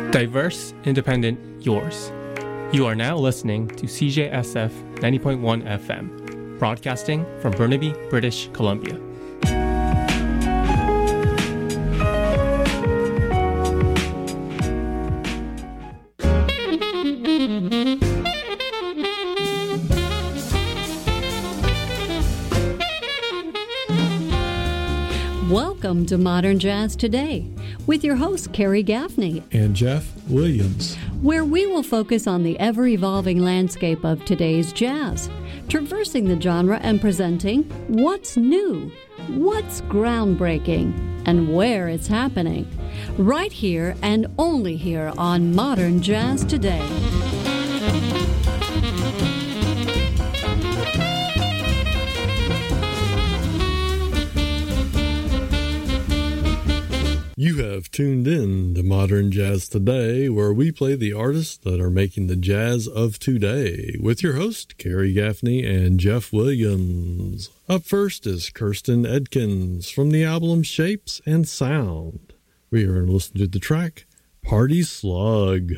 Diverse, independent, yours. You are now listening to CJSF 90.1 FM, broadcasting from Burnaby, British Columbia. Welcome to Modern Jazz Today with your host, Carrie Gaffney and Jeff Williams, where we will focus on the ever-evolving landscape of today's jazz, traversing the genre and presenting what's new, what's groundbreaking, and where it's happening, right here and only here on Modern Jazz Today. You have tuned in to Modern Jazz Today, where we play the artists that are making the jazz of today, with your host, Carrie Gaffney and Jeff Williams. Up first is Kirsten Edkins from the album Shapes and Sound. We are listening to the track Party Slug.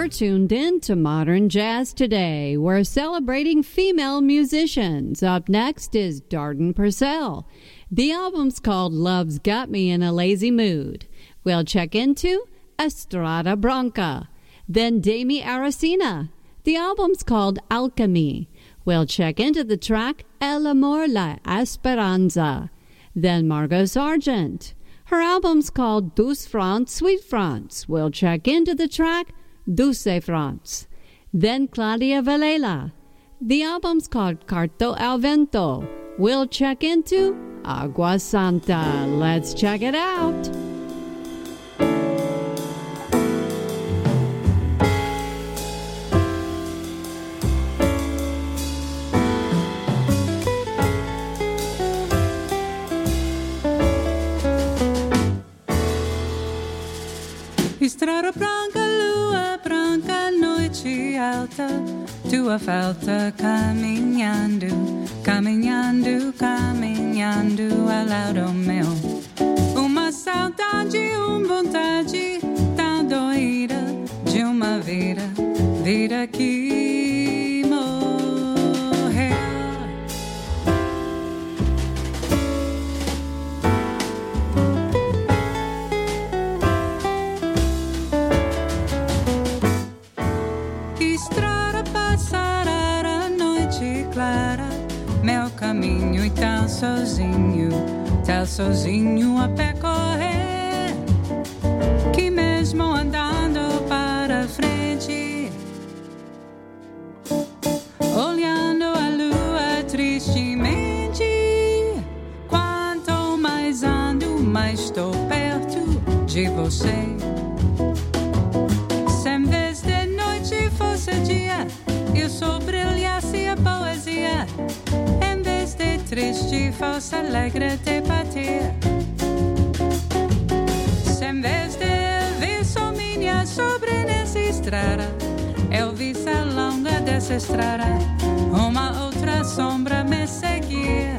You're tuned in to Modern Jazz Today. We're celebrating female musicians. Up next is Darden Purcell. The album's called Love's Got Me in a Lazy Mood. We'll check into Estrada Branca. Then Demi Aracena. The album's called Alchemy. We'll check into the track El Amor La Esperanza. Then Margot Sargent. Her album's called Douce France, Sweet France. We'll check into the track Dulce France. Then Claudia Vallela. The album's called Carto al Vento. We'll check into Agua Santa. Let's check it out. Estrada branca, lua branca, noite alta, tua falta caminhando, caminhando, caminhando ao lado meu. Uma saudade, vontade tão doida de uma vida que morreu. Meu caminho e tão sozinho a percorrer, que mesmo andando para frente, olhando a lua tristemente, quanto mais ando, mais estou perto de você. Se em vez de noite fosse dia, eu só brilhasse a poesia. Em vez de triste fosse alegre de bater. Se em vez de ver só minha sobre nessa estrada, eu visse a longa dessa estrada uma outra sombra me seguir.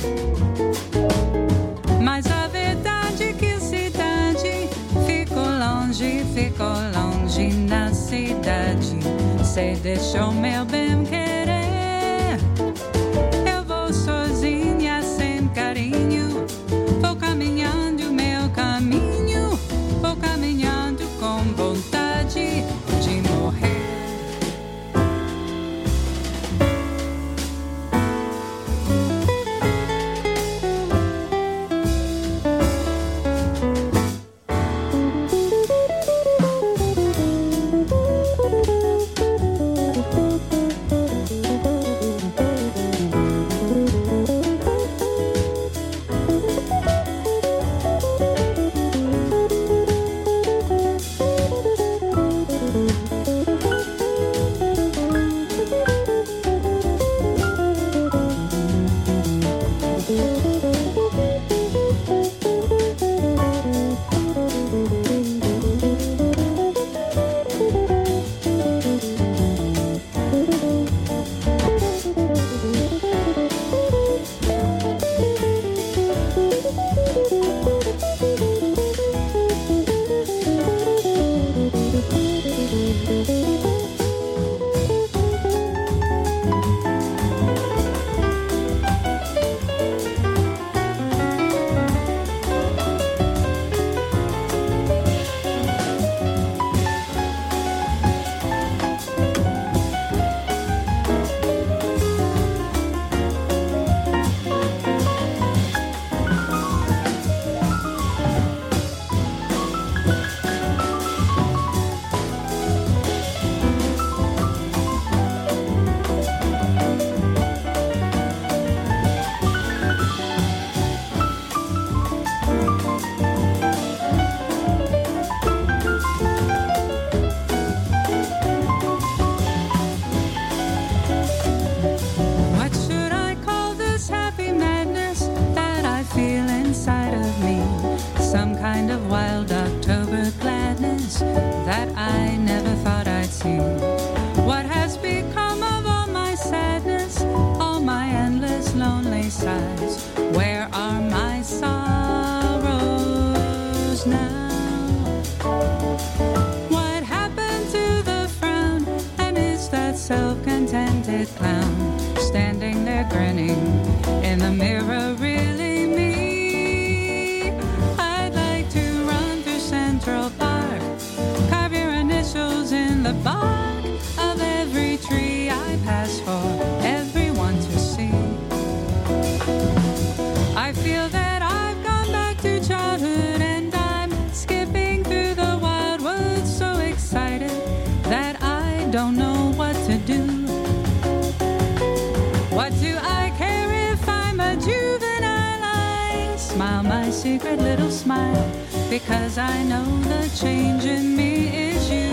Mas a verdade é que a cidade ficou longe na cidade. Se deixou meu bem querer, eu vou sozinha sem carinho, vou caminhando meu caminho, vou caminhando com vontade de morrer. red-headed clown standing there grinning in the mirror, really me. I'd like to run through Central Park, carve your initials in the bark of every tree I pass for everyone to see. I feel that I've gone back to childhood and I'm skipping through the wild woods, so excited that I don't know what to do. What do I care if I'm a juvenile? I smile my secret little smile, because I know the change in me is you.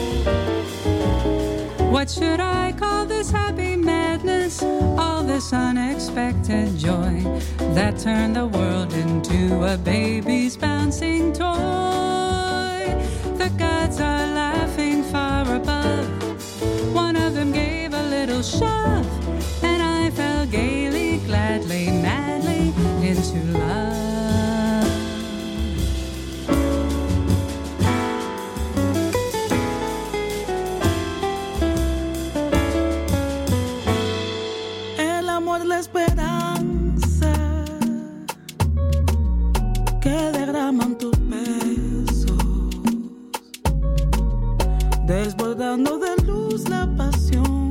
What should I call this happy madness? All this unexpected joy that turned the world into a baby's bouncing toy. The gods are laughing far above. One of them gave a little shove, and I fell gaily, gladly, madly into love. El amor, la esperanza que derraman tus besos, desbordando de luz la pasión.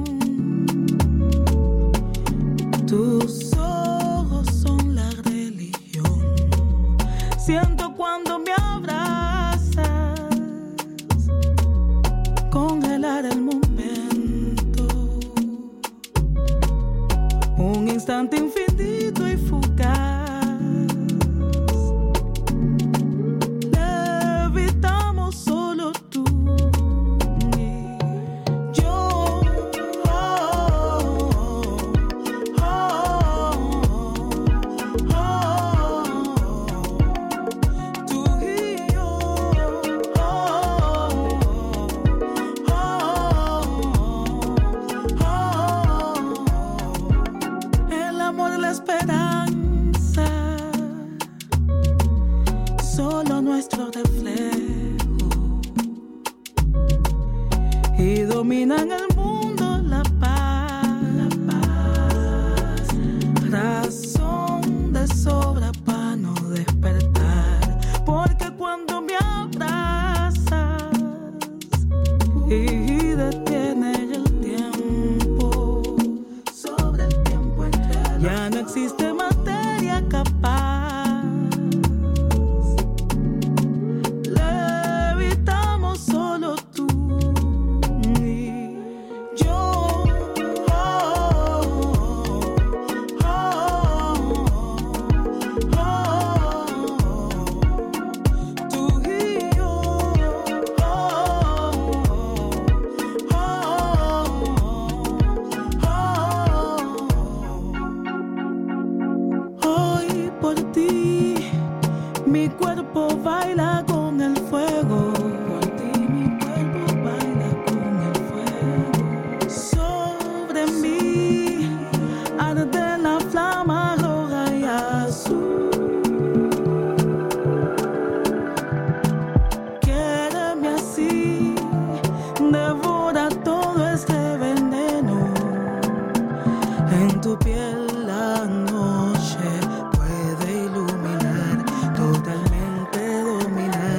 Tus ojos son la religión. Siento cuando me abrazas, congelar el momento, un instante infinito y fugaz. Levitamos solo tú y yo. Tú y yo. El amor, la esperanza, solo nuestro reflejo, y dominan el mundo la paz, razón de sobra para no despertar, porque cuando me abrazas y detienes el tiempo, sobre el tiempo entero, ya no existe materia capaz. Levitamos solo tú y yo. Tú y yo. Hoy por ti mi cuerpo baila con el fuego. Por ti mi cuerpo baila con el fuego. Sobre mí arde la flama roja y azul. Quiéreme así, devora todo este veneno. En tu piel la noche puede iluminar, totalmente dominar.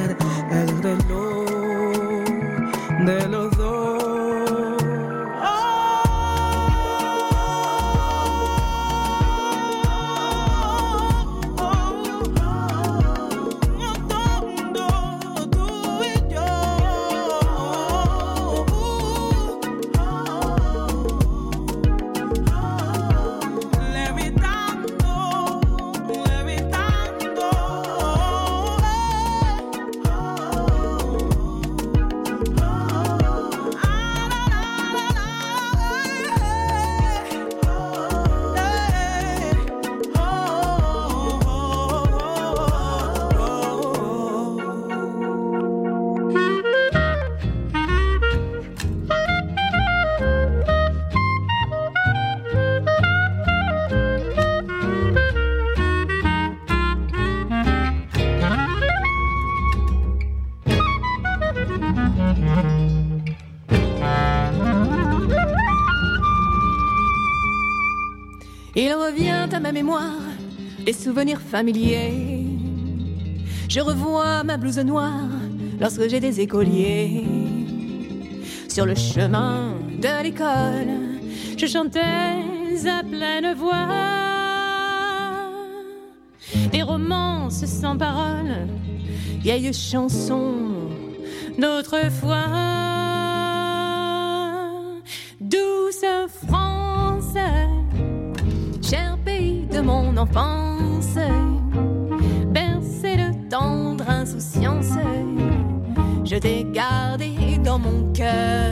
Il revient à ma mémoire des souvenirs familiers. Je revois ma blouse noire lorsque j'étais écolier. Sur le chemin de l'école, je chantais à pleine voix des romances sans paroles, vieilles chansons d'autrefois. Douce France, cher pays de mon enfance, bercé de tendre insouciance, je t'ai gardé dans mon cœur.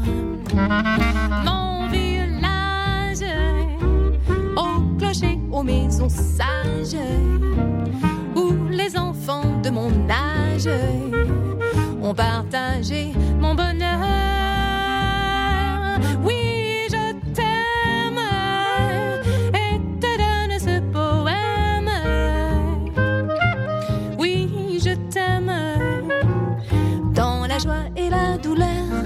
Mon village, au clocher, aux maisons sages, où les enfants de mon âge ont partagé mon bonheur. Oui, je t'aime et te donne ce poème. Oui, je t'aime dans la joie et la douleur.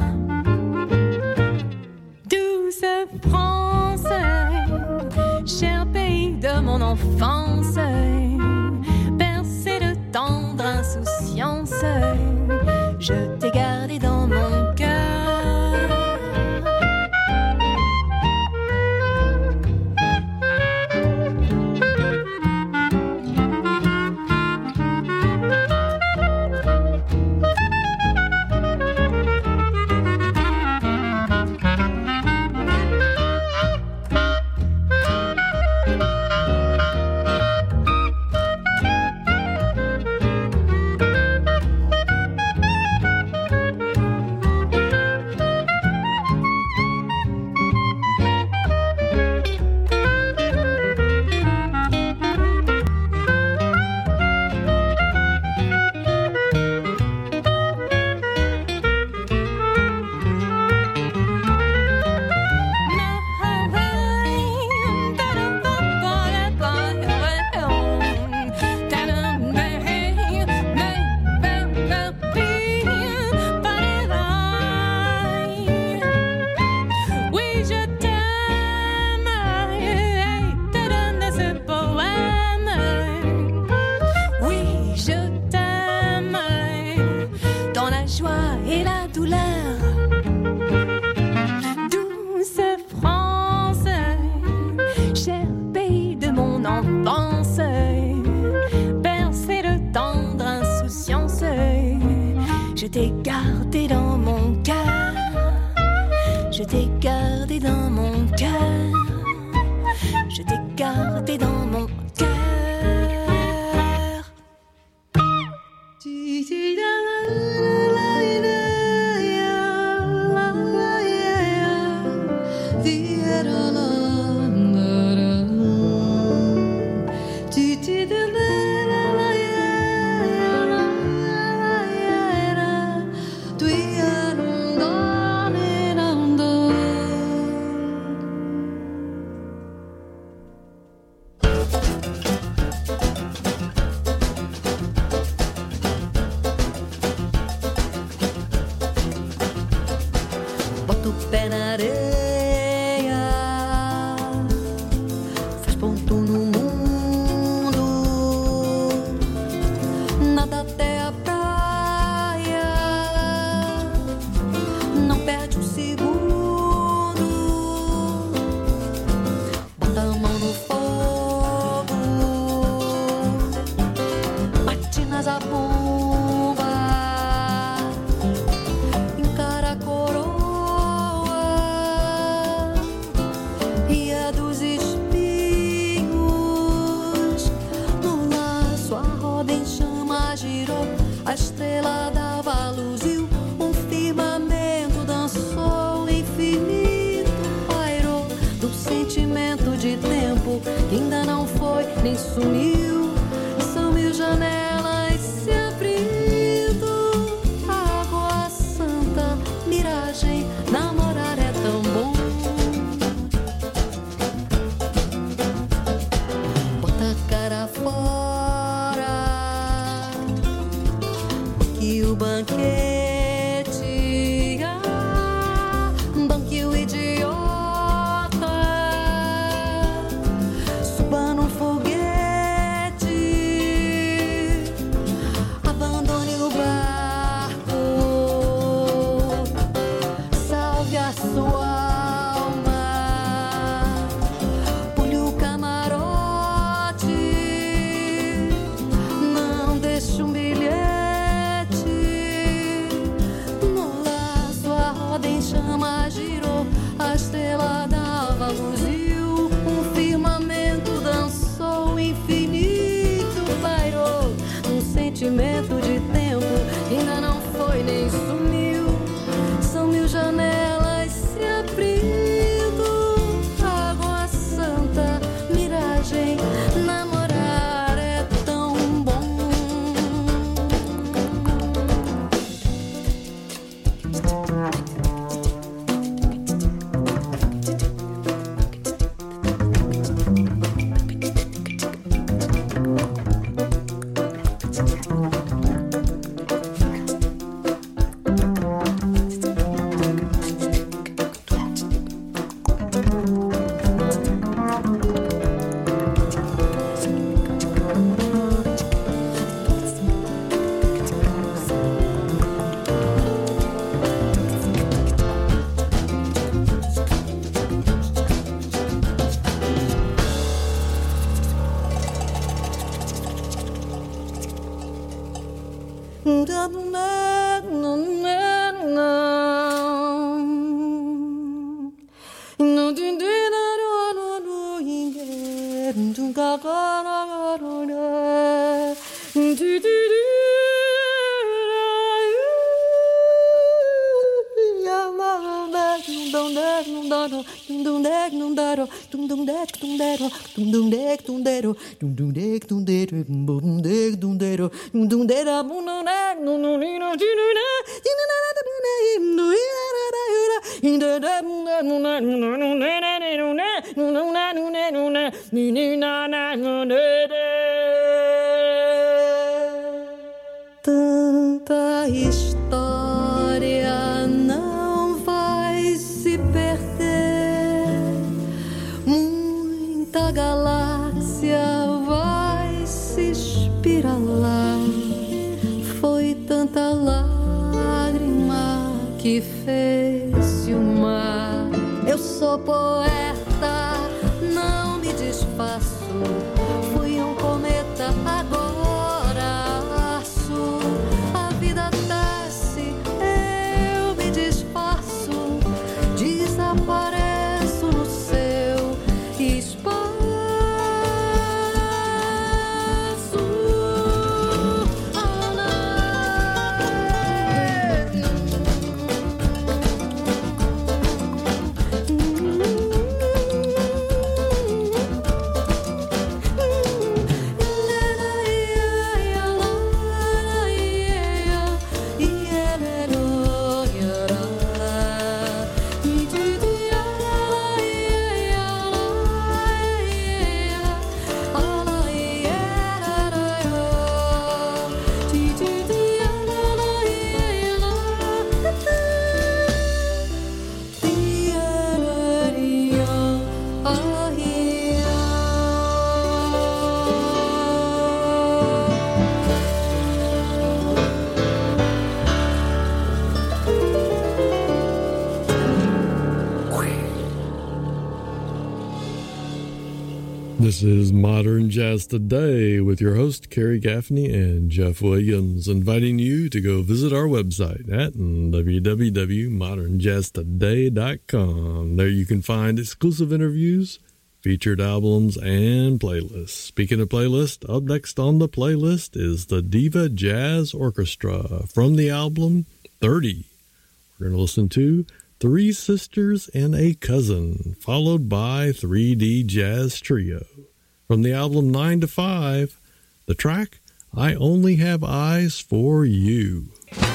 Douce France, cher pays de mon enfance, bercé de tendre insouciance, je t'ai gardé dans mon cœur. Je t'ai gardé dans mon cœur, je t'ai gardé dans mon cœur, je t'ai gardé dans mon cœur. vento de tempo ainda não foi nem sumiu. São mil janelas se abrindo, água santa, miragem, namorar é tão bom. Tanta história não vai se perder, muita galáxia vai se espiralar. Foi tanta lágrima que fez-se o mar. Eu sou poeta, não me desfaço. Fui um cometa, agora aço. A vida desce, eu me desfaço. Desapareço no seu espaço. This is Modern Jazz Today with your host, Carrie Gaffney and Jeff Williams, inviting you to go visit our website at www.modernjazztoday.com. There you can find exclusive interviews, featured albums, and playlists. Speaking of playlists, up next on the playlist is the Diva Jazz Orchestra from the album 30. We're going to listen to Three Sisters and a Cousin, followed by 3D Jazz Trio. From the album 9 to 5, the track, I Only Have Eyes for You.